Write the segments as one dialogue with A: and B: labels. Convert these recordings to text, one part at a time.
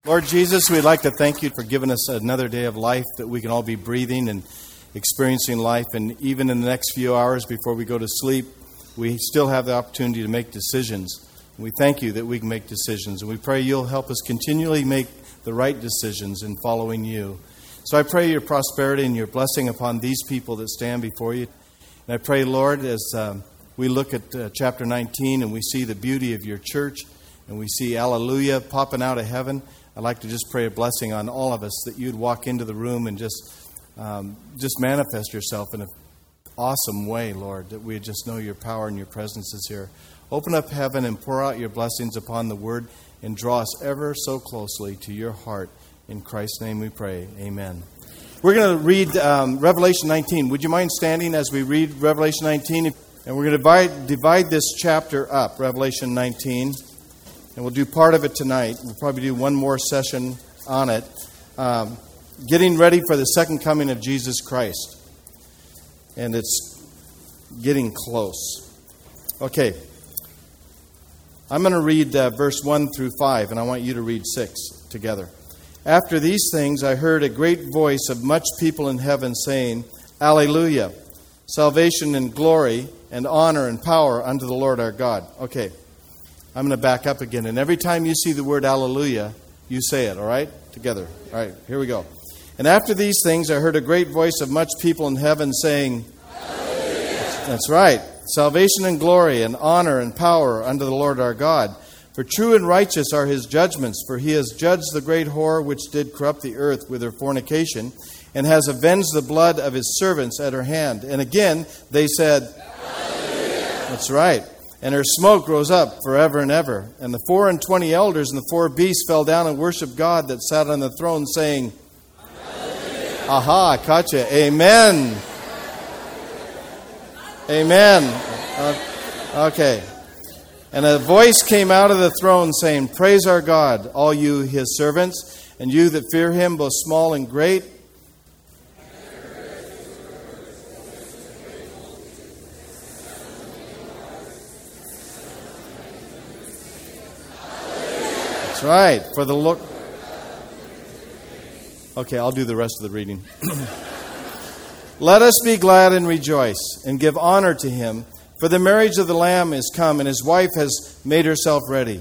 A: Lord Jesus, we'd like to thank you for giving us another day of life that we can all be breathing and experiencing life. And even in the next few hours before we go to sleep, we still have the opportunity to make decisions. We thank you that we can make decisions. And we pray you'll help us continually make the right decisions in following you. So I pray your prosperity and your blessing upon these people that stand before you. And I pray, Lord, as we look at chapter 19 and we see the beauty of your church and we see Alleluia popping out of heaven, I'd like to just pray a blessing on all of us, that you'd walk into the room and just manifest yourself in an awesome way, Lord, that we just know your power and your presence is here. Open up heaven and pour out your blessings upon the word and draw us ever so closely to your heart. In Christ's name we pray. Amen. We're going to read Revelation 19. Would you mind standing as we read Revelation 19? And we're going to divide this chapter up, Revelation 19. And we'll do part of it tonight. We'll probably do one more session on it. Getting ready for the second coming of Jesus Christ. And it's getting close. Okay. I'm going to read verse 1 through 5, and I want you to read 6 together. After these things, I heard a great voice of much people in heaven saying, Alleluia! Salvation and glory and honor and power unto the Lord our God. Okay. I'm going to back up again. And every time you see the word Alleluia, you say it, all right? Together. All right, here we go. And after these things, I heard a great voice of much people in heaven saying, Alleluia! That's right. Salvation and glory and honor and power unto the Lord our God. For true and righteous are his judgments, for he has judged the great whore which did corrupt the earth with her fornication, and has avenged the blood of his servants at her hand. And again, they said, Alleluia! That's right. And her smoke rose up forever and ever. And the 24 elders and the 4 beasts fell down and worshipped God that sat on the throne, saying, Alleluia! Aha, I caught you. Amen. Amen. Okay. And a voice came out of the throne saying, Praise our God, all you his servants, and you that fear him, both small and great. That's right. For the Lord. Okay, I'll do the rest of the reading. Let us be glad and rejoice and give honor to him, for the marriage of the Lamb is come, and his wife has made herself ready.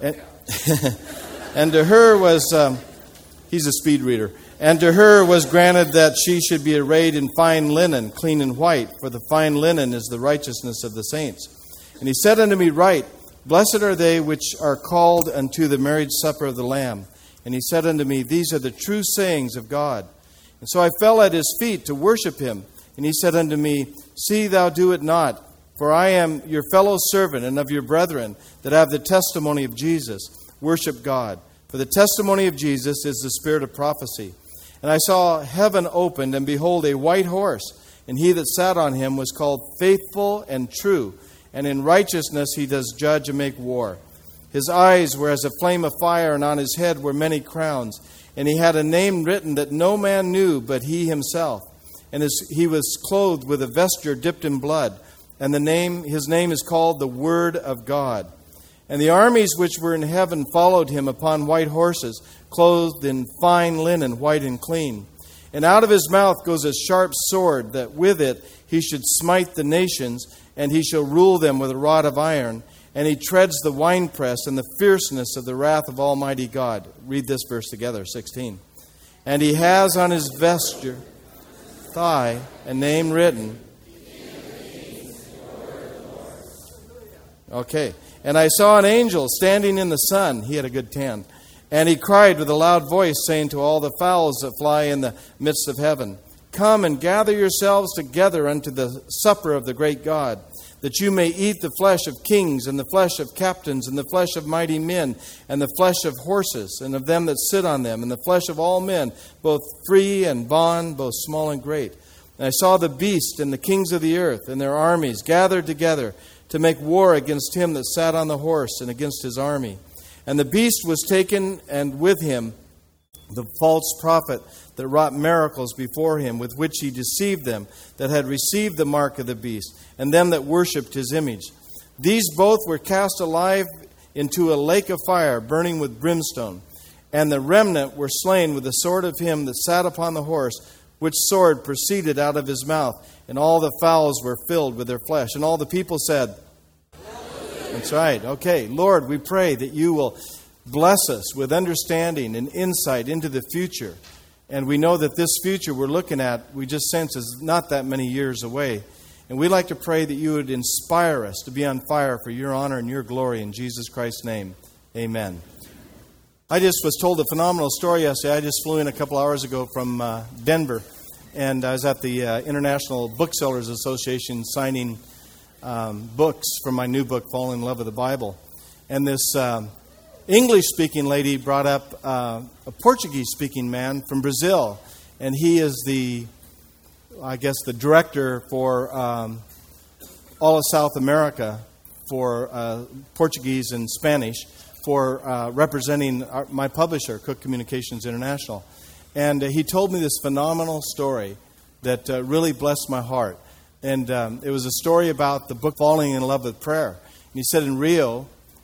A: And to her was, he's a speed reader, and to her was granted that she should be arrayed in fine linen, clean and white, for the fine linen is the righteousness of the saints. And he said unto me, Write, Blessed are they which are called unto the marriage supper of the Lamb. And he said unto me, These are the true sayings of God. And so I fell at his feet to worship him. And he said unto me, See thou do it not, for I am your fellow servant and of your brethren that have the testimony of Jesus. Worship God. For the testimony of Jesus is the spirit of prophecy. And I saw heaven opened, and behold, a white horse. And he that sat on him was called Faithful and True. And in righteousness he does judge and make war. His eyes were as a flame of fire, and on his head were many crowns. And he had a name written that no man knew but he himself. And he was clothed with a vesture dipped in blood. And his name is called the Word of God. And the armies which were in heaven followed him upon white horses, clothed in fine linen, white and clean. And out of his mouth goes a sharp sword, that with it he should smite the nations, and he shall rule them with a rod of iron. And he treads the winepress and the fierceness of the wrath of Almighty God. Read this verse together, 16. And he has on his vesture, thigh, a name written. Okay. And I saw an angel standing in the sun. He had a good tan. And he cried with a loud voice, saying to all the fowls that fly in the midst of heaven, Come and gather yourselves together unto the supper of the great God, that you may eat the flesh of kings, and the flesh of captains, and the flesh of mighty men, and the flesh of horses, and of them that sit on them, and the flesh of all men, both free and bond, both small and great. And I saw the beast and the kings of the earth and their armies gathered together to make war against him that sat on the horse and against his army. And the beast was taken, and with him the false prophet that wrought miracles before him, with which he deceived them that had received the mark of the beast, and them that worshipped his image. These both were cast alive into a lake of fire, burning with brimstone. And the remnant were slain with the sword of him that sat upon the horse, which sword proceeded out of his mouth. And all the fowls were filled with their flesh. And all the people said, Hallelujah. That's right. Okay, Lord, we pray that you will bless us with understanding and insight into the future. And we know that this future we're looking at, we just sense is not that many years away. And we'd like to pray that you would inspire us to be on fire for your honor and your glory. In Jesus Christ's name, amen. I just was told a phenomenal story yesterday. I just flew in a couple hours ago from Denver. And I was at the International Booksellers Association signing books for my new book, Falling in Love with the Bible. And this English-speaking lady brought up a Portuguese-speaking man from Brazil. And he is the director for all of South America for Portuguese and Spanish for representing my publisher, Cook Communications International. And he told me this phenomenal story that really blessed my heart. And it was a story about the book Falling in Love with Prayer. And he said in Rio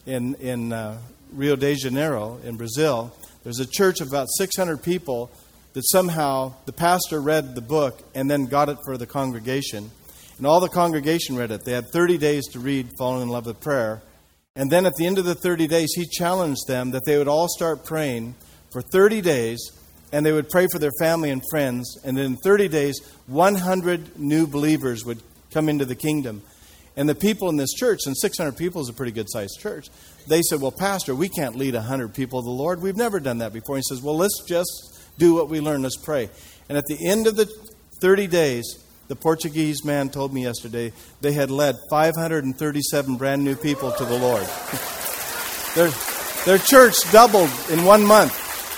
A: de Janeiro, in Brazil, there's a church of about 600 people that somehow the pastor read the book and then got it for the congregation. And all the congregation read it. They had 30 days to read Falling in Love with Prayer. And then at the end of the 30 days, he challenged them that they would all start praying for 30 days, and they would pray for their family and friends. And in 30 days, 100 new believers would come into the kingdom. And the people in this church, and 600 people is a pretty good-sized church, they said, well, Pastor, we can't lead 100 people to the Lord. We've never done that before. He says, well, let's just do what we learned. Let's pray. And at the end of the 30 days, the Portuguese man told me yesterday, they had led 537 brand new people to the Lord. Their church doubled in 1 month.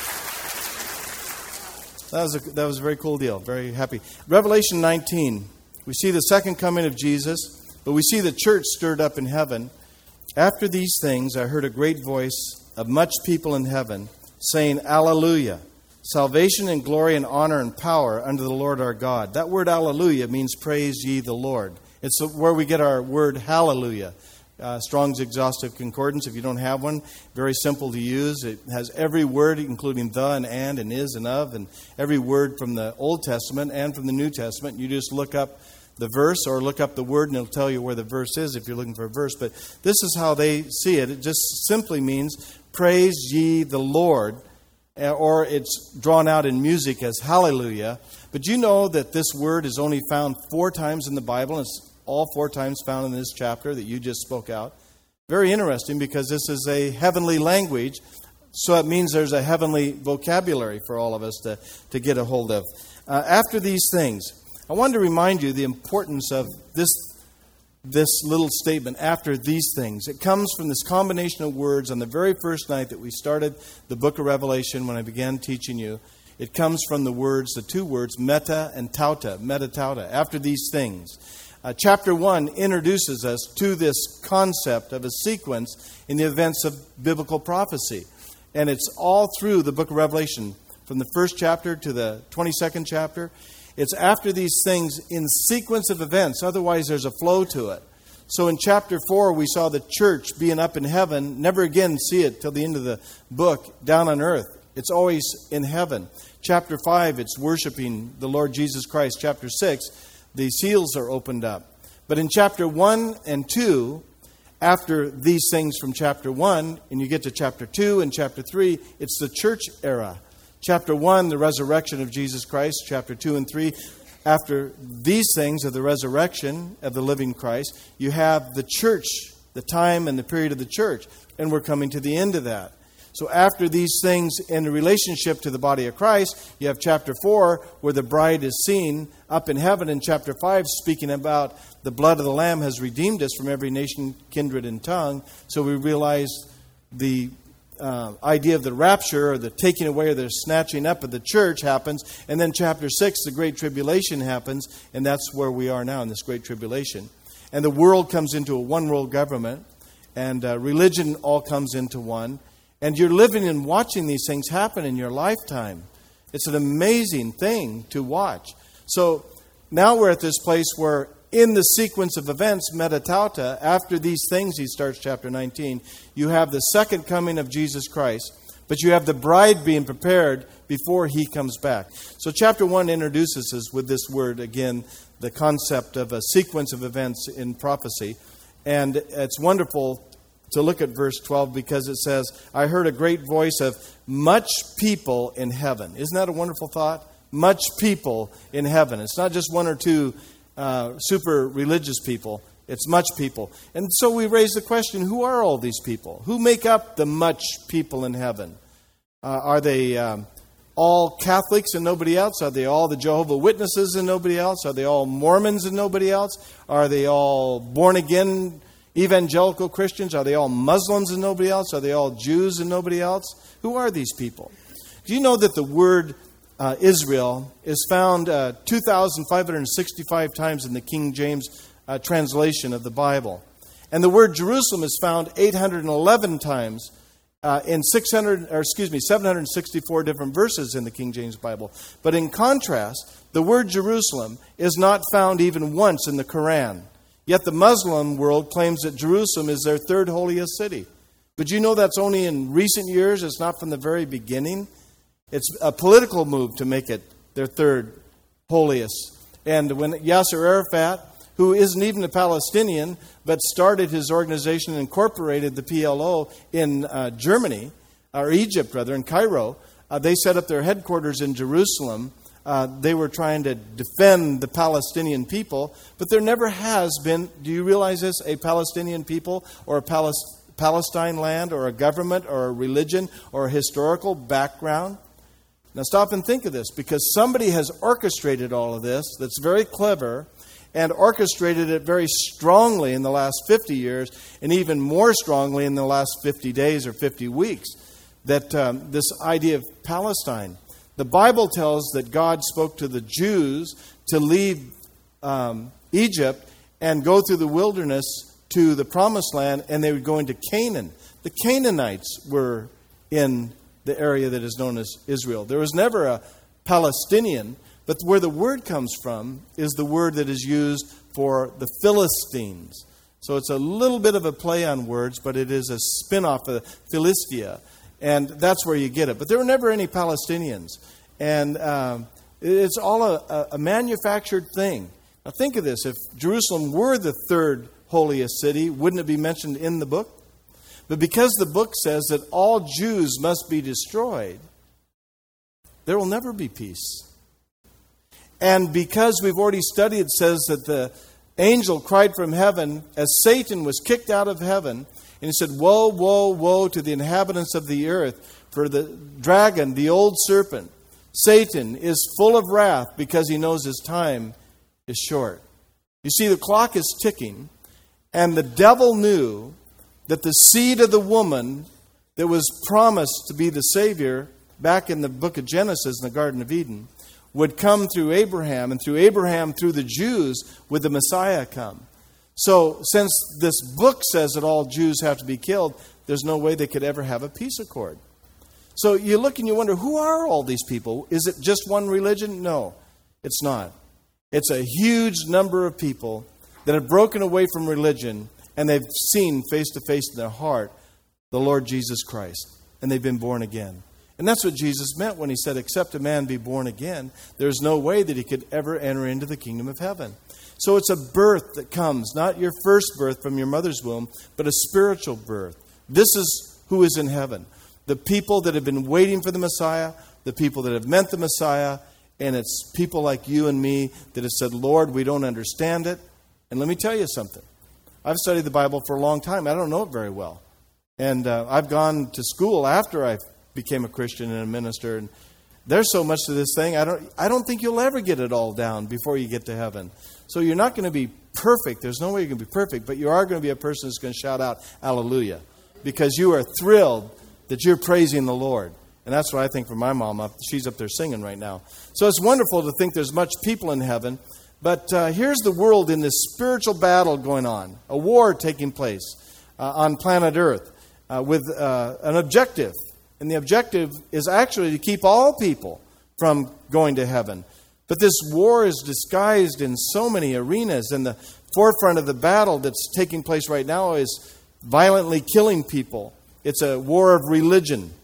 A: That was a very cool deal. Very happy. Revelation 19, we see the second coming of Jesus, but we see the church stirred up in heaven. After these things, I heard a great voice of much people in heaven saying, Alleluia. Salvation and glory and honor and power unto the Lord our God. That word Alleluia means praise ye the Lord. It's where we get our word hallelujah. Strong's Exhaustive Concordance, if you don't have one, very simple to use. It has every word, including the and is and of, and every word from the Old Testament and from the New Testament. You just look up the verse or look up the word and it'll tell you where the verse is if you're looking for a verse. But this is how they see it. It just simply means praise ye the Lord. Or it's drawn out in music as hallelujah. But you know that this word is only found 4 times in the Bible. And it's all 4 times found in this chapter that you just spoke out. Very interesting because this is a heavenly language. So it means there's a heavenly vocabulary for all of us to get a hold of. After these things, I wanted to remind you the importance of this little statement, after these things. It comes from this combination of words on the very first night that we started the book of Revelation when I began teaching you. It comes from the 2 words, meta and tauta, after these things. Chapter 1 introduces us to this concept of a sequence in the events of biblical prophecy. And it's all through the book of Revelation, from the first chapter to the 22nd chapter. It's after these things in sequence of events. Otherwise, there's a flow to it. So in chapter 4, we saw the church being up in heaven. Never again see it till the end of the book down on earth. It's always in heaven. Chapter 5, it's worshiping the Lord Jesus Christ. Chapter 6, the seals are opened up. But in chapter 1 and 2, after these things from chapter 1, and you get to chapter 2 and chapter 3, it's the church era. Chapter 1, the resurrection of Jesus Christ. Chapter 2 and 3, after these things of the resurrection of the living Christ, you have the church, the time and the period of the church. And we're coming to the end of that. So after these things in relationship to the body of Christ, you have chapter 4 where the bride is seen up in heaven. And chapter 5 speaking about the blood of the Lamb has redeemed us from every nation, kindred, and tongue. So we realize the idea of the rapture or the taking away or the snatching up of the church happens. And then chapter 6, the Great Tribulation happens. And that's where we are now in this Great Tribulation. And the world comes into a one world government. And religion all comes into one. And you're living and watching these things happen in your lifetime. It's an amazing thing to watch. So now we're at this place where in the sequence of events, metatauta, after these things, he starts chapter 19, you have the second coming of Jesus Christ. but you have the bride being prepared before he comes back. So chapter 1 introduces us with this word, again, the concept of a sequence of events in prophecy. And it's wonderful to look at verse 12 because it says, I heard a great voice of much people in heaven. Isn't that a wonderful thought? Much people in heaven. It's not just one or two super religious people. It's much people. And so we raise the question, who are all these people? Who make up the much people in heaven? Are they all Catholics and nobody else? Are they all the Jehovah's Witnesses and nobody else? Are they all Mormons and nobody else? Are they all born-again evangelical Christians? Are they all Muslims and nobody else? Are they all Jews and nobody else? Who are these people? Do you know that the word Israel is found 2,565 times in the King James translation of the Bible? And the word Jerusalem is found 811 times in 764 different verses in the King James Bible. But in contrast, the word Jerusalem is not found even once in the Quran. Yet the Muslim world claims that Jerusalem is their third holiest city. But you know that's only in recent years. It's not from the very beginning. It's a political move to make it their third holiest. And when Yasser Arafat, who isn't even a Palestinian, but started his organization and incorporated the PLO in Germany, or Egypt rather, in Cairo, they set up their headquarters in Jerusalem. They were trying to defend the Palestinian people, but there never has been, do you realize this, a Palestinian people or a Palestine land or a government or a religion or a historical background? Now stop and think of this, because somebody has orchestrated all of this that's very clever and orchestrated it very strongly in the last 50 years and even more strongly in the last 50 days or 50 weeks, that this idea of Palestine. The Bible tells that God spoke to the Jews to leave Egypt and go through the wilderness to the Promised Land, and they would go into Canaan. The Canaanites were in the area that is known as Israel. There was never a Palestinian, but where the word comes from is the word that is used for the Philistines. So it's a little bit of a play on words, but it is a spin-off of Philistia. And that's where you get it. But there were never any Palestinians. And it's all a manufactured thing. Now think of this. If Jerusalem were the third holiest city, wouldn't it be mentioned in the book? But because the book says that all Jews must be destroyed, there will never be peace. And because we've already studied, it says that the angel cried from heaven as Satan was kicked out of heaven. And he said, woe, woe, woe to the inhabitants of the earth, for the dragon, the old serpent, Satan, is full of wrath because he knows his time is short. You see, the clock is ticking, and the devil knew that the seed of the woman that was promised to be the Savior back in the book of Genesis in the Garden of Eden would come through Abraham, and through Abraham, through the Jews, would the Messiah come. So, since this book says that all Jews have to be killed, there's no way they could ever have a peace accord. So you look and you wonder, who are all these people? Is it just one religion? No, it's not. It's a huge number of people that have broken away from religion, and they've seen face to face in their heart the Lord Jesus Christ, and they've been born again. And that's what Jesus meant when he said, except a man be born again, there's no way that he could ever enter into the kingdom of heaven. So it's a birth that comes, not your first birth from your mother's womb, but a spiritual birth. This is who is in heaven. The people that have been waiting for the Messiah, the people that have met the Messiah, and it's people like you and me that have said, Lord, we don't understand it. And let me tell you something. I've studied the Bible for a long time. I don't know it very well. And I've gone to school after I became a Christian and a minister, and there's so much to this thing. I don't think you'll ever get it all down before you get to heaven. So you're not going to be perfect. There's no way you're going to be perfect, but you are going to be a person who's going to shout out, hallelujah, because you are thrilled that you're praising the Lord. And that's what I think for my mom. She's up there singing right now. So it's wonderful to think there's much people in heaven. But here's the world in this spiritual battle going on, a war taking place on planet Earth with an objective. And the objective is actually to keep all people from going to heaven. But this war is disguised in so many arenas, and the forefront of the battle that's taking place right now is violently killing people. It's a war of religion.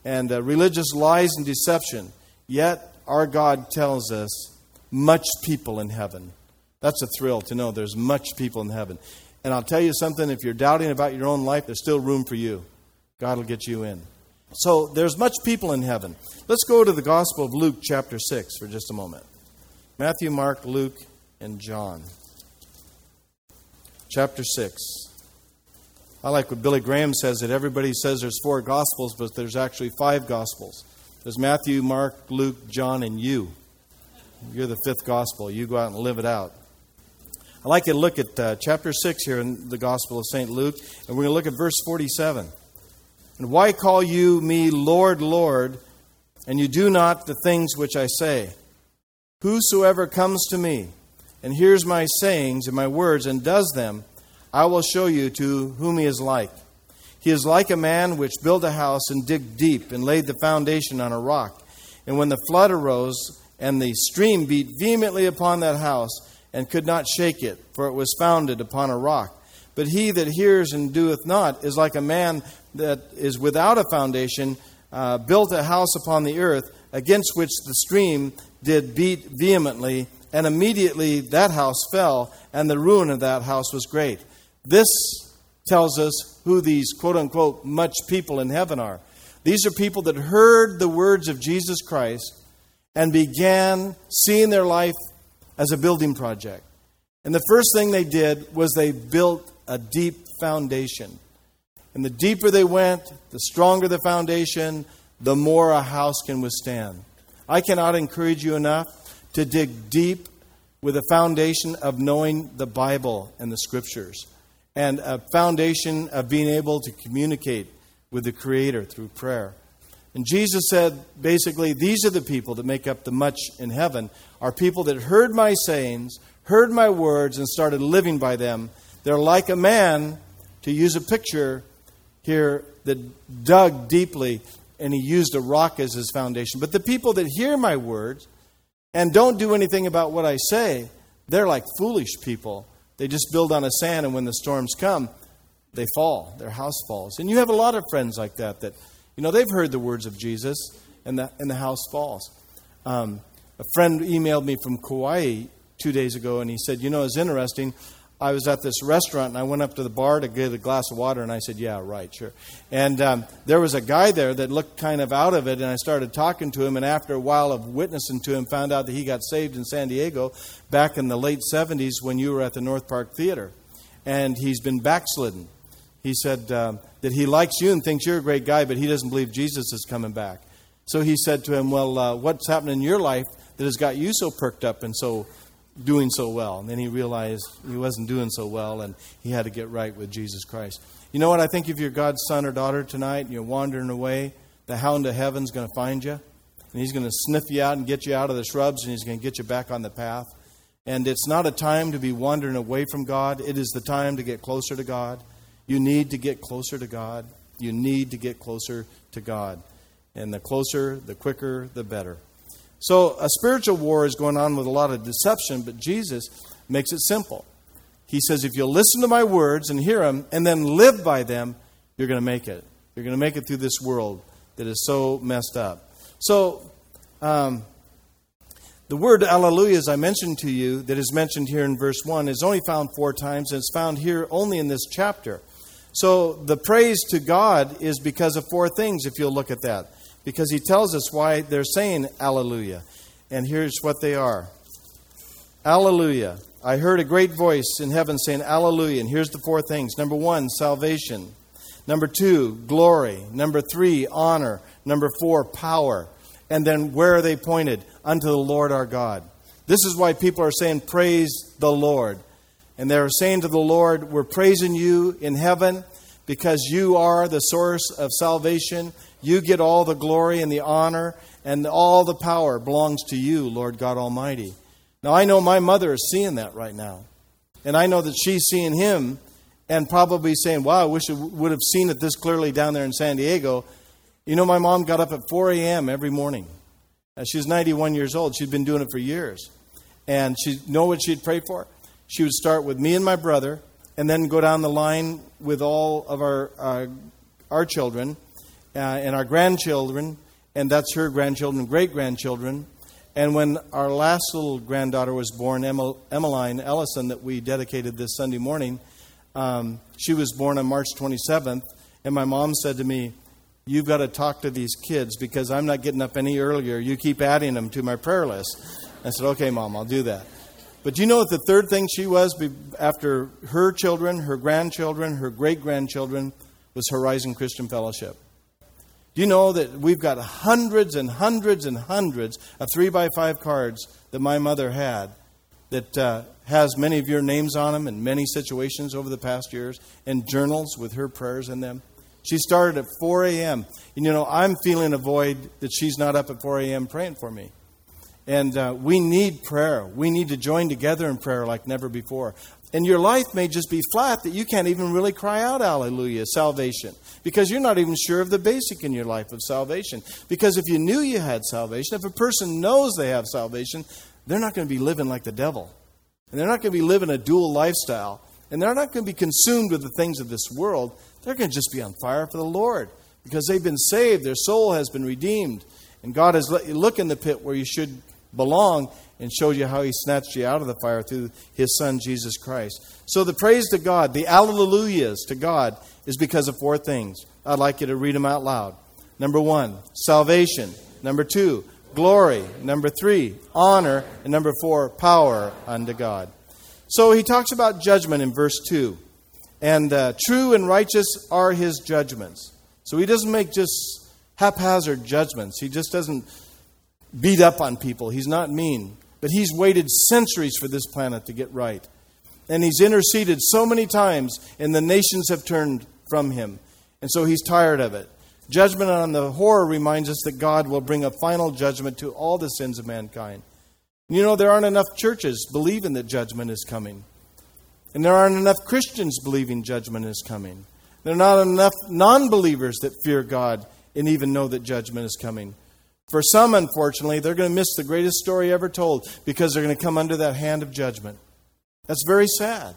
A: and religious lies and deception. Yet our God tells us much people in heaven. That's a thrill to know there's much people in heaven. And I'll tell you something, if you're doubting about your own life, there's still room for you. God will get you in. So there's much people in heaven. Let's go to the Gospel of Luke chapter 6 for just a moment. Matthew, Mark, Luke, and John. Chapter 6. I like what Billy Graham says, that everybody says there's 4 Gospels, but there's actually 5 Gospels. There's Matthew, Mark, Luke, John, and you. You're the 5th Gospel. You go out and live it out. I'd like you to look at chapter 6 here in the Gospel of St. Luke, and we're going to look at verse 47. And why call you me Lord, Lord, and you do not the things which I say? Whosoever comes to me and hears my sayings and my words and does them, I will show you to whom he is like. He is like a man which built a house and digged deep and laid the foundation on a rock. And when the flood arose and the stream beat vehemently upon that house and could not shake it, for it was founded upon a rock. But he that hears and doeth not is like a man that is without a foundation, built a house upon the earth, against which the stream did beat vehemently, and immediately that house fell, and the ruin of that house was great. This tells us who these quote-unquote much people in heaven are. These are people that heard the words of Jesus Christ and began seeing their life as a building project. And the first thing they did was they built a deep foundation. And the deeper they went, the stronger the foundation, the more a house can withstand. I cannot encourage you enough to dig deep with a foundation of knowing the Bible and the Scriptures, and a foundation of being able to communicate with the Creator through prayer. And Jesus said, basically, these are the people that make up the much in heaven, are people that heard my sayings, heard my words, and started living by them. They're like a man, to use a picture here, that dug deeply, and he used a rock as his foundation. But the people that hear my words and don't do anything about what I say, they're like foolish people. They just build on a sand, and when the storms come, they fall. Their house falls. And you have a lot of friends like that, they've heard the words of Jesus, and the house falls. A friend emailed me from Kauai 2 days ago, and he said, it's interesting. I was at this restaurant, and I went up to the bar to get a glass of water, and I said, yeah, right, sure. And there was a guy there that looked kind of out of it, and I started talking to him, and after a while of witnessing to him, found out that he got saved in San Diego back in the late 70s when you were at the North Park Theater. And he's been backslidden. He said that he likes you and thinks you're a great guy, but he doesn't believe Jesus is coming back. So he said to him, well, what's happened in your life that has got you so perked up and so doing so well? And then he realized he wasn't doing so well, and he had to get right with Jesus Christ. You know what? I think if you're God's son or daughter tonight and you're wandering away, the hound of heaven's going to find you, and he's going to sniff you out and get you out of the shrubs, and he's going to get you back on the path. And it's not a time to be wandering away from God. It is the time to get closer to God. You need to get closer to God. You need to get closer to God. And the closer, the quicker, the better. So a spiritual war is going on with a lot of deception, but Jesus makes it simple. He says, if you'll listen to my words and hear them and then live by them, you're going to make it. You're going to make it through this world that is so messed up. So the word alleluia, as I mentioned to you, that is mentioned here in verse 1, is only found 4 times, and it's found here only in this chapter. So the praise to God is because of 4 things, if you'll look at that. Because he tells us why they're saying alleluia. And here's what they are. Alleluia. I heard a great voice in heaven saying alleluia. And here's the 4 things. Number 1, salvation. Number 2, glory. Number 3, honor. Number 4, power. And then where are they pointed? Unto the Lord our God. This is why people are saying praise the Lord. And they're saying to the Lord, we're praising you in heaven because you are the source of salvation. You get all the glory and the honor, and all the power belongs to you, Lord God Almighty. Now, I know my mother is seeing that right now. And I know that she's seeing him and probably saying, wow, I wish I would have seen it this clearly down there in San Diego. My mom got up at 4 a.m. every morning. She was 91 years old. She'd been doing it for years. And what she'd pray for? She would start with me and my brother, and then go down the line with all of our children, and our grandchildren, and that's her grandchildren, great-grandchildren. And when our last little granddaughter was born, Emmeline Ellison, that we dedicated this Sunday morning, she was born on March 27th, and my mom said to me, "You've got to talk to these kids because I'm not getting up any earlier. You keep adding them to my prayer list." I said, "Okay, Mom, I'll do that." But do you know what the third thing she was after her children, her grandchildren, her great-grandchildren, was Horizon Christian Fellowship? Do you know that we've got hundreds and hundreds and hundreds of 3x5 cards that my mother had that has many of your names on them in many situations over the past years, and journals with her prayers in them? She started at 4 a.m. And, I'm feeling a void that she's not up at 4 a.m. praying for me. And we need prayer. We need to join together in prayer like never before. And your life may just be flat that you can't even really cry out, hallelujah, salvation. Because you're not even sure of the basic in your life of salvation. Because if you knew you had salvation, if a person knows they have salvation, they're not going to be living like the devil. And they're not going to be living a dual lifestyle. And they're not going to be consumed with the things of this world. They're going to just be on fire for the Lord. Because they've been saved. Their soul has been redeemed. And God has let you look in the pit where you should belong and showed you how He snatched you out of the fire through His Son, Jesus Christ. So the praise to God, the alleluias to God, is because of four things. I'd like you to read them out loud. Number 1, salvation. Number 2, glory. Number 3, honor. And number 4, power unto God. So he talks about judgment in verse 2. And true and righteous are His judgments. So He doesn't make just haphazard judgments. He just doesn't beat up on people. He's not mean. But He's waited centuries for this planet to get right. And He's interceded so many times, and the nations have turned from Him. And so He's tired of it. Judgment on the horror reminds us that God will bring a final judgment to all the sins of mankind. There aren't enough churches believing that judgment is coming. And there aren't enough Christians believing judgment is coming. There are not enough non-believers that fear God and even know that judgment is coming. For some, unfortunately, they're going to miss the greatest story ever told because they're going to come under that hand of judgment. That's very sad.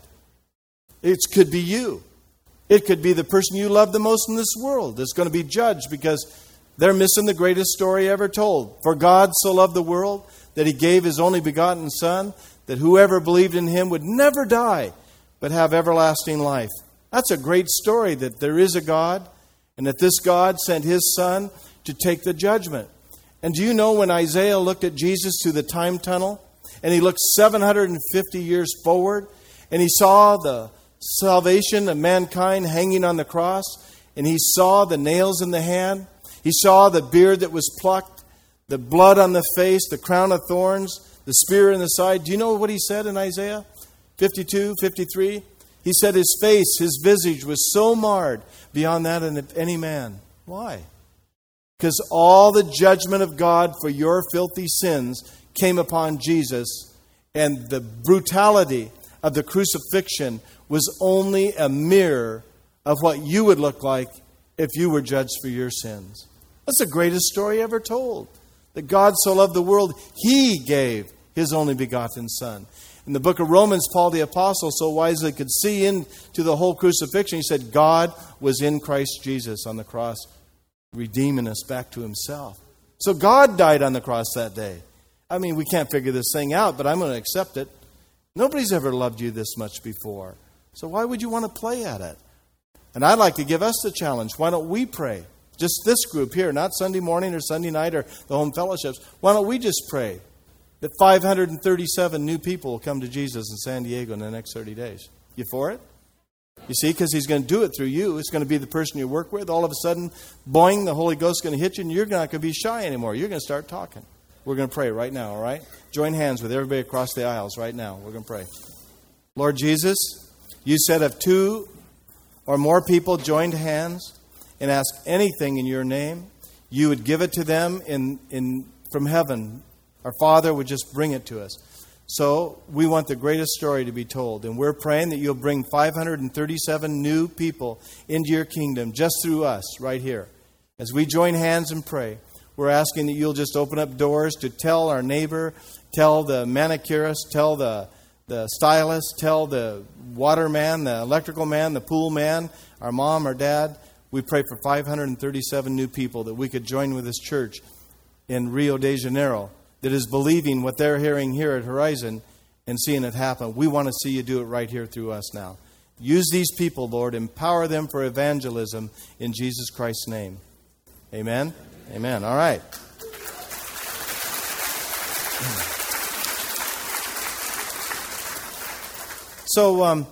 A: It could be you. It could be the person you love the most in this world that's going to be judged because they're missing the greatest story ever told. For God so loved the world that He gave His only begotten Son, that whoever believed in Him would never die, but have everlasting life. That's a great story, that there is a God, and that this God sent His Son to take the judgment. And do you know when Isaiah looked at Jesus through the time tunnel, and he looked 750 years forward, and he saw the salvation of mankind hanging on the cross, and he saw the nails in the hand, he saw the beard that was plucked, the blood on the face, the crown of thorns, the spear in the side. Do you know what he said in Isaiah 52, 53? He said his face, his visage was so marred beyond that of any man. Why? Because all the judgment of God for your filthy sins came upon Jesus, and the brutality of the crucifixion was only a mirror of what you would look like if you were judged for your sins. That's the greatest story ever told. That God so loved the world, He gave His only begotten Son. In the book of Romans, Paul the Apostle so wisely could see into the whole crucifixion. He said, God was in Christ Jesus on the cross, redeeming us back to Himself. So God died on the cross that day. I mean, we can't figure this thing out, but I'm going to accept it. Nobody's ever loved you this much before. So why would you want to play at it? And I'd like to give us the challenge. Why don't we pray? Just this group here, not Sunday morning or Sunday night or the home fellowships. Why don't we just pray that 537 new people will come to Jesus in San Diego in the next 30 days? You for it? You see, because He's going to do it through you. It's going to be the person you work with. All of a sudden, boing, the Holy Ghost is going to hit you, and you're not going to be shy anymore. You're going to start talking. We're going to pray right now, all right? Join hands with everybody across the aisles right now. We're going to pray. Lord Jesus, You said if 2 or more people joined hands and asked anything in Your name, You would give it to them from heaven. Our Father would just bring it to us. So we want the greatest story to be told. And we're praying that You'll bring 537 new people into Your kingdom just through us right here. As we join hands and pray, we're asking that You'll just open up doors to tell our neighbor, tell the manicurist, tell the stylist, tell the waterman, the electrical man, the pool man, our mom, our dad, We pray for 537 new people that we could join with this church in Rio de Janeiro that is believing what they're hearing here at Horizon and seeing it happen. We want to see you do it right here through us now. Use these people, Lord. Empower them for evangelism in Jesus Christ's name. Amen? Amen. All right. So,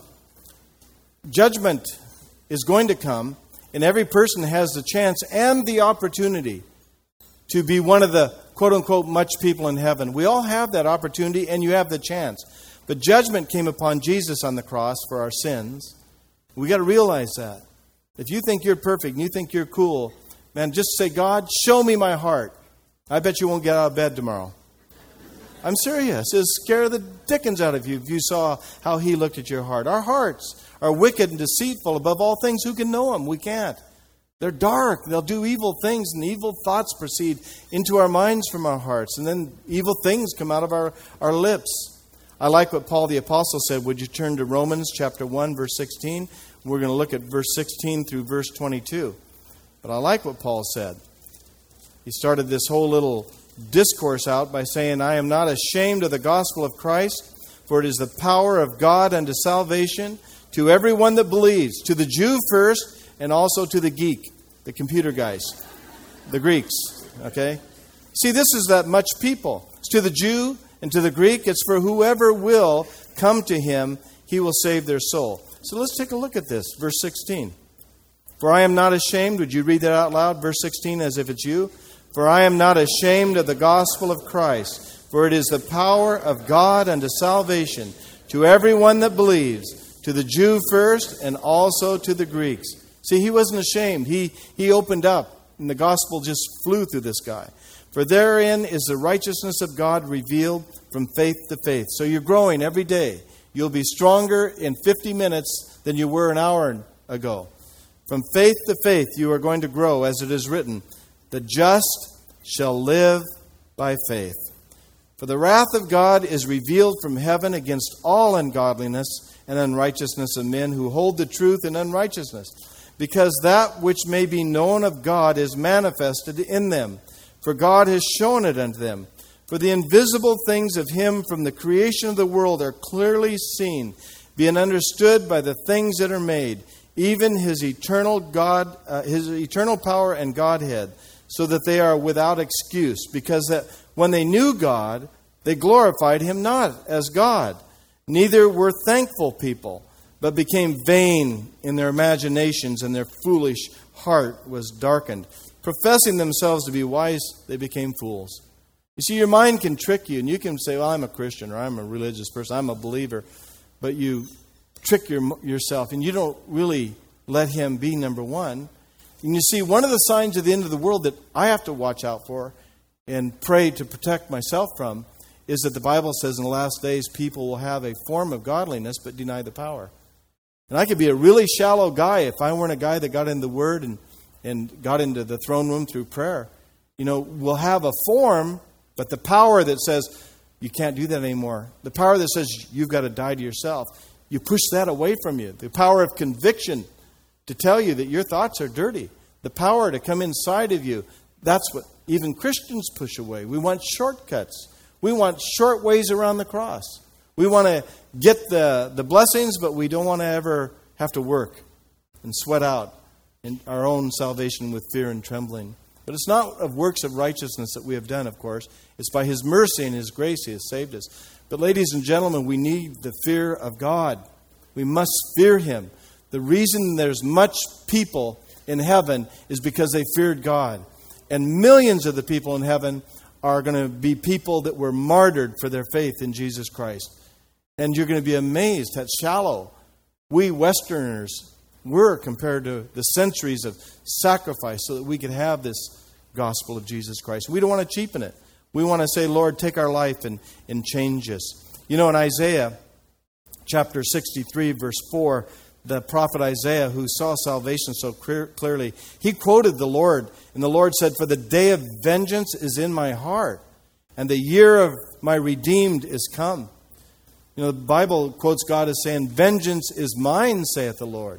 A: judgment is going to come, and every person has the chance and the opportunity to be one of the quote-unquote much people in heaven. We all have that opportunity, and you have the chance. But judgment came upon Jesus on the cross for our sins. We got to realize that. If you think you're perfect and you think you're cool, man, just say, God, show me my heart. I bet you won't get out of bed tomorrow. I'm serious. It'll scare the dickens out of you if you saw how He looked at your heart. Our hearts are wicked and deceitful above all things. Who can know them? We can't. They're dark. They'll do evil things, and evil thoughts proceed into our minds from our hearts. And then evil things come out of our lips. I like what Paul the Apostle said. Would you turn to Romans chapter 1, verse 16? We're going to look at verse 16 through verse 22. But I like what Paul said. He started this whole little discourse out by saying, I am not ashamed of the gospel of Christ, for it is the power of God unto salvation to everyone that believes, to the Jew first, and also to the geek, the computer guys, the Greeks. Okay? See, this is that much people. It's to the Jew and to the Greek. It's for whoever will come to Him, He will save their soul. So let's take a look at this. Verse 16. For I am not ashamed. Would you read that out loud? Verse 16 as if it's you. For I am not ashamed of the gospel of Christ, for it is the power of God unto salvation to everyone that believes, to the Jew first and also to the Greeks. See, he wasn't ashamed. He opened up, and the gospel just flew through this guy. For therein is the righteousness of God revealed from faith to faith. So you're growing every day. You'll be stronger in 50 minutes than you were an hour ago. From faith to faith you are going to grow, as it is written, the just shall live by faith. For the wrath of God is revealed from heaven against all ungodliness and unrighteousness of men who hold the truth in unrighteousness, because that which may be known of God is manifested in them. For God has shown it unto them. For the invisible things of Him from the creation of the world are clearly seen, being understood by the things that are made, even His eternal power and Godhead, so that they are without excuse, because that when they knew God, they glorified Him not as God, neither were thankful people, but became vain in their imaginations, and their foolish heart was darkened. Professing themselves to be wise, they became fools. You see, your mind can trick you, and you can say, well, I'm a Christian, or I'm a religious person, I'm a believer, but you trick yourself, and you don't really let Him be number one. And you see, one of the signs of the end of the world that I have to watch out for and pray to protect myself from is that the Bible says in the last days people will have a form of godliness but deny the power. And I could be a really shallow guy if I weren't a guy that got in the Word and got into the throne room through prayer. You know, we'll have a form, but the power that says you can't do that anymore, the power that says you've got to die to yourself, you push that away from you. The power of conviction to tell you that your thoughts are dirty. The power to come inside of you. That's what even Christians push away. We want shortcuts. We want short ways around the cross. We want to get the blessings, but we don't want to ever have to work and sweat out in our own salvation with fear and trembling. But it's not of works of righteousness that we have done, of course. It's by His mercy and His grace He has saved us. But ladies and gentlemen, we need the fear of God. We must fear Him. The reason there's much people in heaven is because they feared God. And millions of the people in heaven are going to be people that were martyred for their faith in Jesus Christ. And you're going to be amazed at shallow we Westerners were compared to the centuries of sacrifice so that we could have this gospel of Jesus Christ. We don't want to cheapen it. We want to say, Lord, take our life and change us. You know, in Isaiah chapter 63, verse 4, the prophet Isaiah, who saw salvation so clearly, he quoted the Lord, and the Lord said, for the day of vengeance is in my heart, and the year of my redeemed is come. You know, the Bible quotes God as saying, vengeance is mine, saith the Lord.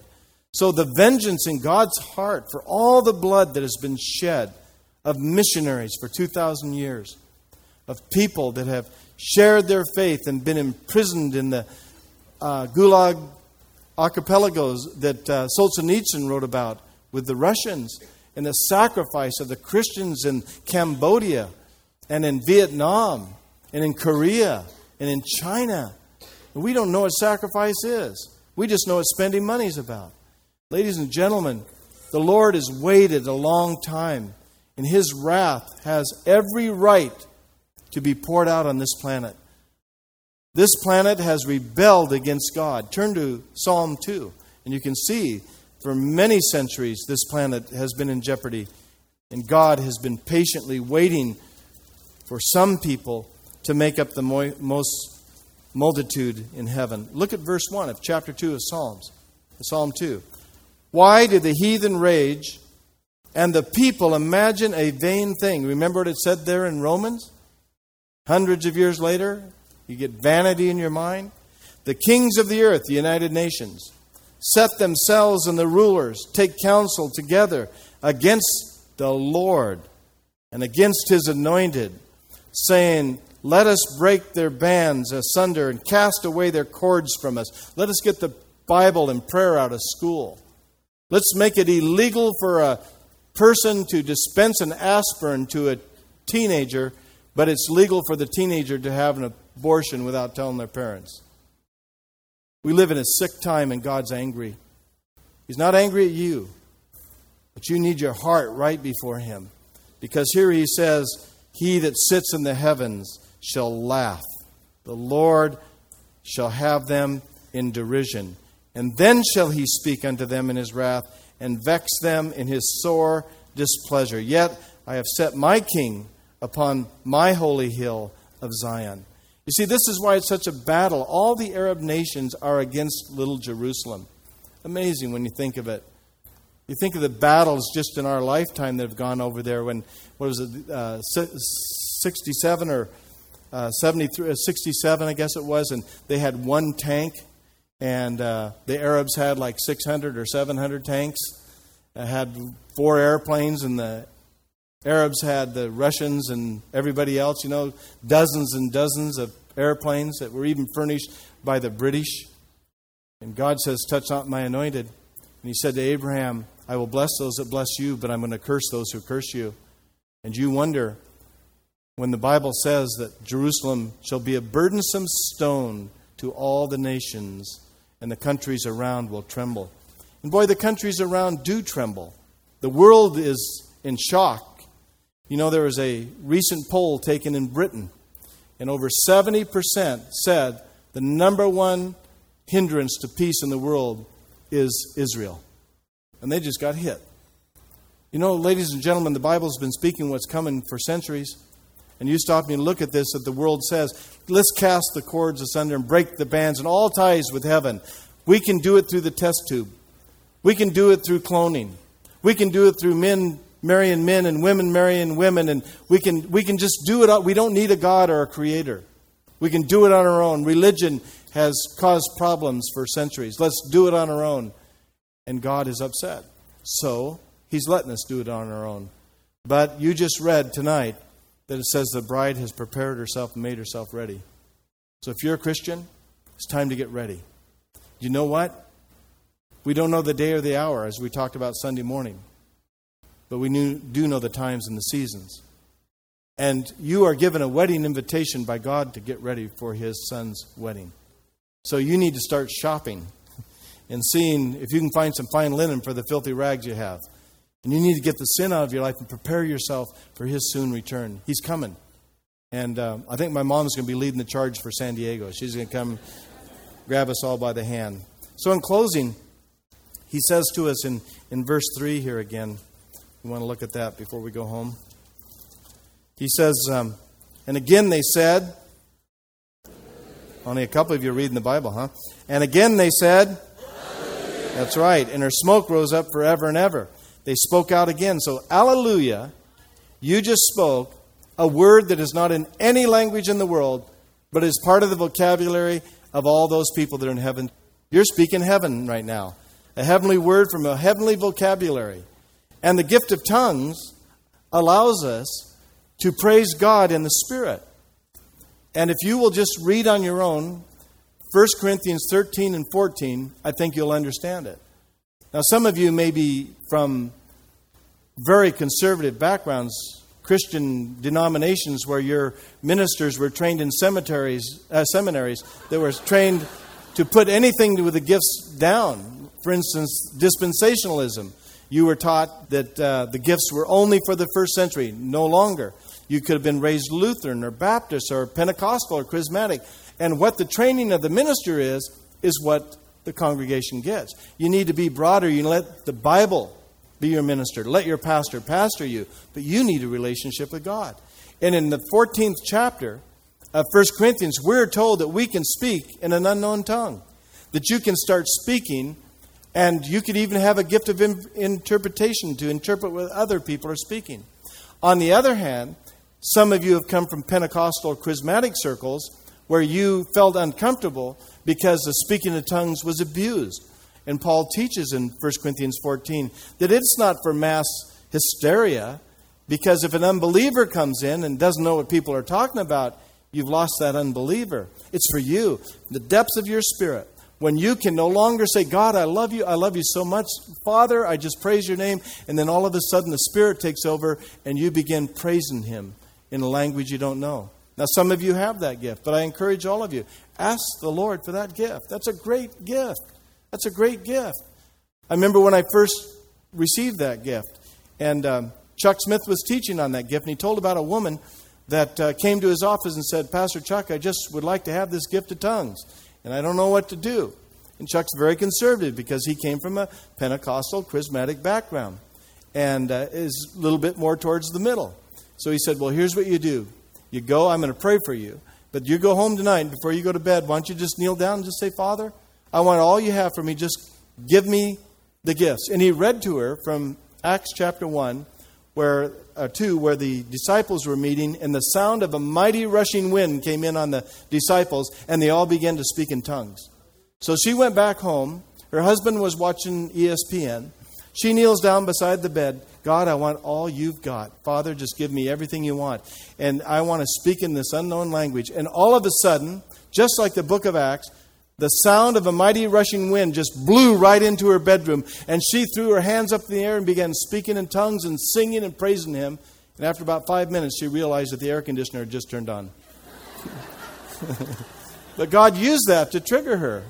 A: So the vengeance in God's heart for all the blood that has been shed of missionaries for 2,000 years, of people that have shared their faith and been imprisoned in the Gulag archipelagos that Solzhenitsyn wrote about with the Russians, and the sacrifice of the Christians in Cambodia and in Vietnam and in Korea and in China. And we don't know what sacrifice is. We just know what spending money is about. Ladies and gentlemen, the Lord has waited a long time, and His wrath has every right to be poured out on this planet. This planet has rebelled against God. Turn to Psalm 2, and you can see for many centuries this planet has been in jeopardy, and God has been patiently waiting for some people to make up the most multitude in heaven. Look at verse 1 of chapter 2 of Psalm 2. Why do the heathen rage and the people imagine a vain thing? Remember what it said there in Romans? Hundreds of years later, you get vanity in your mind. The kings of the earth, the United Nations, set themselves and the rulers, take counsel together against the Lord and against His anointed, saying, let us break their bands asunder and cast away their cords from us. Let us get the Bible and prayer out of school. Let's make it illegal for a person to dispense an aspirin to a teenager, but it's legal for the teenager to have an abortion without telling their parents. We live in a sick time and God's angry. He's not angry at you, but you need your heart right before Him. Because here He says, He that sits in the heavens shall laugh. The Lord shall have them in derision. And then shall He speak unto them in His wrath, and vex them in His sore displeasure. Yet I have set my King upon my holy hill of Zion. You see, this is why it's such a battle. All the Arab nations are against little Jerusalem. Amazing when you think of it. You think of the battles just in our lifetime that have gone over there when, 67 or 73, 67, I guess it was, and they had one tank, and the Arabs had like 600 or 700 tanks. Had 4 airplanes, and the Arabs had the Russians and everybody else, dozens and dozens of airplanes that were even furnished by the British. And God says, touch not my anointed. And He said to Abraham, I will bless those that bless you, but I'm going to curse those who curse you. And you wonder, when the Bible says that Jerusalem shall be a burdensome stone to all the nations, and the countries around will tremble. And boy, the countries around do tremble. The world is in shock. There was a recent poll taken in Britain, and over 70% said the number one hindrance to peace in the world is Israel. And they just got hit. Ladies and gentlemen, the Bible's been speaking what's coming for centuries. And you stop me and look at this, that the world says, let's cast the cords asunder and break the bands and all ties with heaven. We can do it through the test tube. We can do it through cloning. We can do it through men marrying men and women marrying women. And we can just do it. We don't need a God or a creator. We can do it on our own. Religion has caused problems for centuries. Let's do it on our own. And God is upset. So He's letting us do it on our own. But you just read tonight that it says the bride has prepared herself and made herself ready. So if you're a Christian, it's time to get ready. You know what? We don't know the day or the hour, as we talked about Sunday morning. But we do know the times and the seasons. And you are given a wedding invitation by God to get ready for His Son's wedding. So you need to start shopping and seeing if you can find some fine linen for the filthy rags you have. And you need to get the sin out of your life and prepare yourself for His soon return. He's coming. And I think my mom's going to be leading the charge for San Diego. She's going to come grab us all by the hand. So in closing, He says to us in verse 3 here again, we want to look at that before we go home. He says, and again they said, only a couple of you are reading the Bible, huh? And again they said, Alleluia. That's right, and her smoke rose up forever and ever. They spoke out again. So, Alleluia, you just spoke a word that is not in any language in the world, but is part of the vocabulary of all those people that are in heaven. You're speaking heaven right now. a heavenly word from a heavenly vocabulary. And the gift of tongues allows us to praise God in the Spirit. And if you will just read on your own 1 Corinthians 13 and 14, I think you'll understand it. Now, some of you may be from very conservative backgrounds, Christian denominations where your ministers were trained in seminaries that were trained to put anything with the gifts down. For instance, dispensationalism. You were taught that the gifts were only for the first century, no longer. You could have been raised Lutheran or Baptist or Pentecostal or Charismatic. And what the training of the minister is what the congregation gets. You need to be broader. You let the Bible be your minister. Let your pastor pastor you. But you need a relationship with God. And in the 14th chapter of 1 Corinthians, we're told that we can speak in an unknown tongue. That you can start speaking, and you could even have a gift of interpretation to interpret what other people are speaking. On the other hand, some of you have come from Pentecostal or charismatic circles where you felt uncomfortable because the speaking of tongues was abused. And Paul teaches in 1 Corinthians 14 that it's not for mass hysteria, because if an unbeliever comes in and doesn't know what people are talking about, you've lost that unbeliever. It's for you, the depths of your spirit. When you can no longer say, God, I love you so much. Father, I just praise your name. And then all of a sudden the Spirit takes over and you begin praising Him in a language you don't know. Now, some of you have that gift, but I encourage all of you, ask the Lord for that gift. That's a great gift. That's a great gift. I remember when I first received that gift, and Chuck Smith was teaching on that gift, and he told about a woman that came to his office and said, Pastor Chuck, I just would like to have this gift of tongues, and I don't know what to do. And Chuck's very conservative because he came from a Pentecostal, charismatic background and is a little bit more towards the middle. So he said, well, here's what you do. You go, I'm going to pray for you. But you go home tonight, and before you go to bed, why don't you just kneel down and just say, Father, I want all you have for me. Just give me the gifts. And he read to her from Acts chapter 1, where the disciples were meeting, and the sound of a mighty rushing wind came in on the disciples, and they all began to speak in tongues. So she went back home. Her husband was watching ESPN. She kneels down beside the bed. God, I want all you've got. Father, just give me everything you want. And I want to speak in this unknown language. And all of a sudden, just like the book of Acts, the sound of a mighty rushing wind just blew right into her bedroom. And she threw her hands up in the air and began speaking in tongues and singing and praising Him. And after about 5 minutes, she realized that the air conditioner had just turned on. But God used that to trigger her.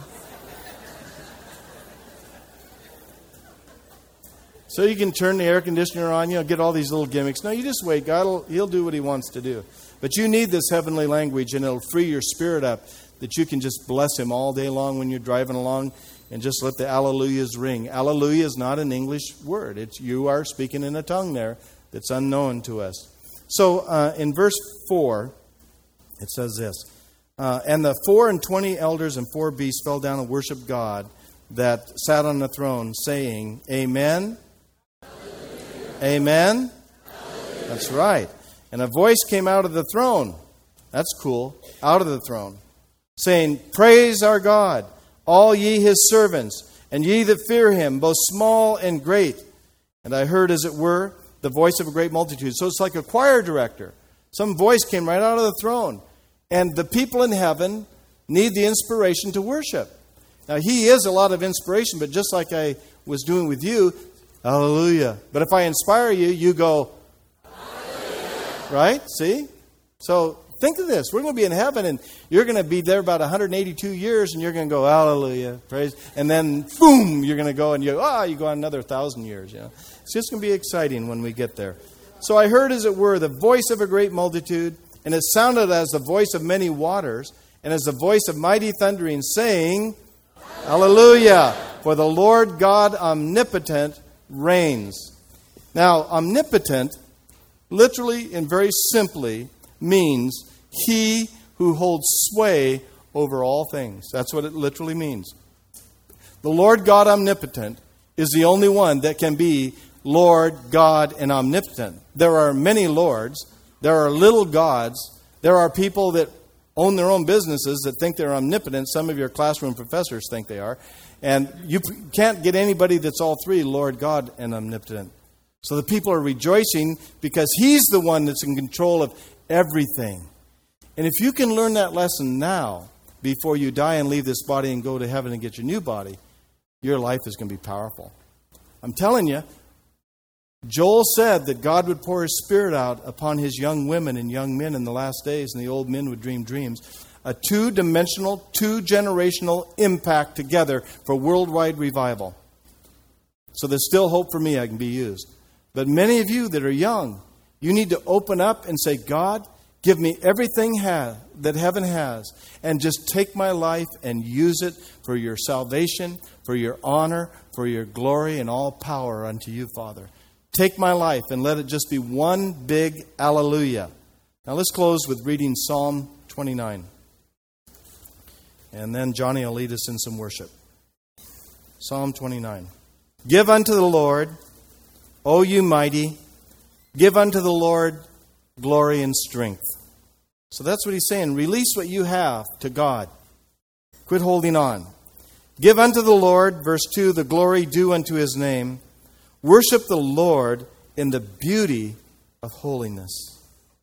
A: So you can turn the air conditioner on, get all these little gimmicks. No, you just wait. He'll do what He wants to do. But you need this heavenly language, and it'll free your spirit up that you can just bless Him all day long when you're driving along and just let the alleluias ring. Alleluia is not an English word. You are speaking in a tongue there that's unknown to us. So in verse 4, it says this, and the 24 elders and 4 beasts fell down and worshiped God that sat on the throne, saying, Amen. Amen. Hallelujah. That's right. And a voice came out of the throne. That's cool. Out of the throne. Saying, Praise our God, all ye His servants, and ye that fear Him, both small and great. And I heard, as it were, the voice of a great multitude. So it's like a choir director. Some voice came right out of the throne. And the people in heaven need the inspiration to worship. Now, He is a lot of inspiration, but just like I was doing with you, hallelujah. But if I inspire you, you go, hallelujah. Right? See? So think of this. We're going to be in heaven, and you're going to be there about 182 years, and you're going to go, hallelujah, praise. And then, boom, you're going to go, and you go on another 1,000 years. It's just going to be exciting when we get there. So I heard, as it were, the voice of a great multitude, and it sounded as the voice of many waters, and as the voice of mighty thundering, saying, hallelujah, for the Lord God omnipotent reigns. Now, omnipotent, literally and very simply, means He who holds sway over all things. That's what it literally means. The Lord God omnipotent is the only one that can be Lord, God, and omnipotent. There are many lords. There are little gods. There are people that own their own businesses that think they're omnipotent. Some of your classroom professors think they are. And you can't get anybody that's all three, Lord God and omnipotent. So the people are rejoicing because He's the one that's in control of everything. And if you can learn that lesson now, before you die and leave this body and go to heaven and get your new body, your life is going to be powerful. I'm telling you, Joel said that God would pour His Spirit out upon His young women and young men in the last days, and the old men would dream dreams. A two-dimensional, two-generational impact together for worldwide revival. So there's still hope for me I can be used. But many of you that are young, you need to open up and say, God, give me everything that heaven has, and just take my life and use it for your salvation, for your honor, for your glory, and all power unto you, Father. Take my life and let it just be one big hallelujah. Now let's close with reading Psalm 29. And then Johnny will lead us in some worship. Psalm 29. Give unto the Lord, O you mighty, give unto the Lord glory and strength. So that's what he's saying. Release what you have to God. Quit holding on. Give unto the Lord, verse 2, the glory due unto His name. Worship the Lord in the beauty of holiness.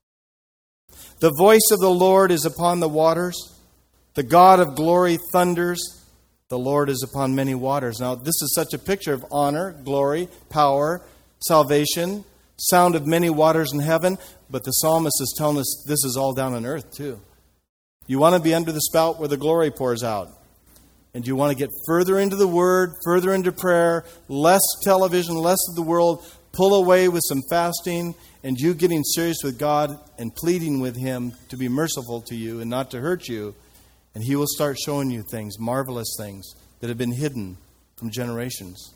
A: The voice of the Lord is upon the waters. The God of glory thunders. The Lord is upon many waters. Now, this is such a picture of honor, glory, power, salvation, sound of many waters in heaven. But the psalmist is telling us this is all down on earth too. You want to be under the spout where the glory pours out. And you want to get further into the Word, further into prayer, less television, less of the world, pull away with some fasting, and you getting serious with God and pleading with Him to be merciful to you and not to hurt you. And He will start showing you things, marvelous things, that have been hidden from generations.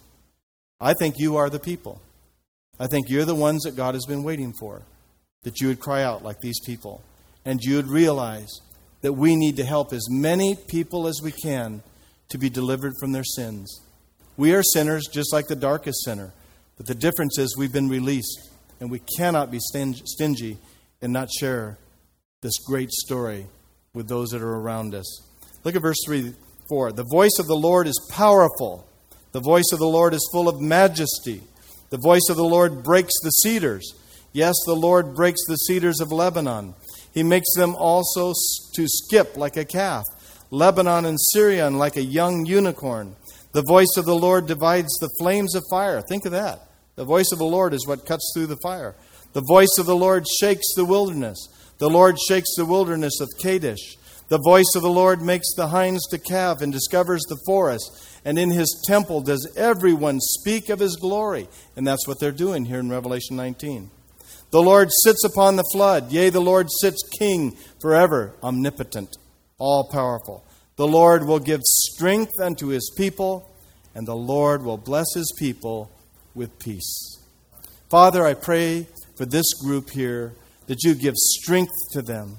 A: I think you are the people. I think you're the ones that God has been waiting for. That you would cry out like these people. And you would realize that we need to help as many people as we can to be delivered from their sins. We are sinners just like the darkest sinner. But the difference is we've been released. And we cannot be stingy and not share this great story with those that are around us. Look at verse 4. The voice of the Lord is powerful. The voice of the Lord is full of majesty. The voice of the Lord breaks the cedars. Yes, the Lord breaks the cedars of Lebanon. He makes them also to skip like a calf. Lebanon and Syrian like a young unicorn. The voice of the Lord divides the flames of fire. Think of that. The voice of the Lord is what cuts through the fire. The voice of the Lord shakes the wilderness. The Lord shakes the wilderness of Kadesh. The voice of the Lord makes the hinds to calve and discovers the forest. And in His temple does everyone speak of His glory. And that's what they're doing here in Revelation 19. The Lord sits upon the flood. Yea, the Lord sits king forever, omnipotent, all-powerful. The Lord will give strength unto His people, and the Lord will bless His people with peace. Father, I pray for this group here that you give strength to them.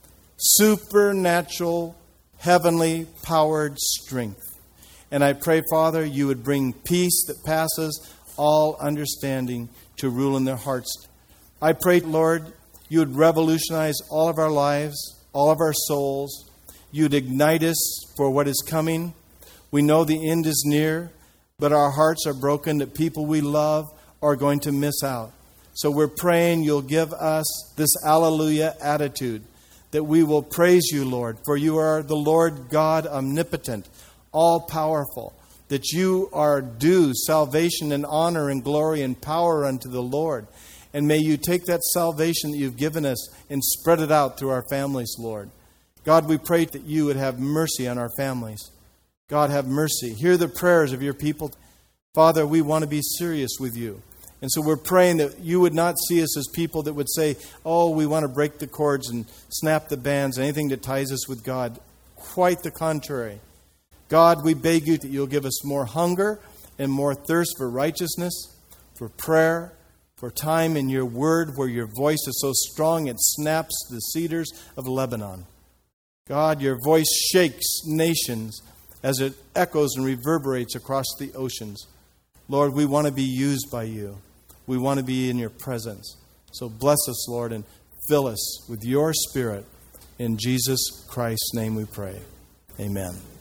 A: Supernatural, heavenly powered strength. And I pray, Father, you would bring peace that passes all understanding to rule in their hearts. I pray, Lord, you would revolutionize all of our lives, all of our souls. You'd ignite us for what is coming. We know the end is near, but our hearts are broken that people we love are going to miss out. So we're praying you'll give us this alleluia attitude, that we will praise you, Lord, for you are the Lord God omnipotent, all-powerful, that you are due salvation and honor and glory and power unto the Lord. And may you take that salvation that you've given us and spread it out through our families, Lord. God, we pray that you would have mercy on our families. God, have mercy. Hear the prayers of your people. Father, we want to be serious with you. And so we're praying that you would not see us as people that would say, oh, we want to break the cords and snap the bands, anything that ties us with God. Quite the contrary. God, we beg you that you'll give us more hunger and more thirst for righteousness, for prayer, for time in your word where your voice is so strong it snaps the cedars of Lebanon. God, your voice shakes nations as it echoes and reverberates across the oceans. Lord, we want to be used by you. We want to be in your presence. So bless us, Lord, and fill us with your Spirit. In Jesus Christ's name we pray. Amen.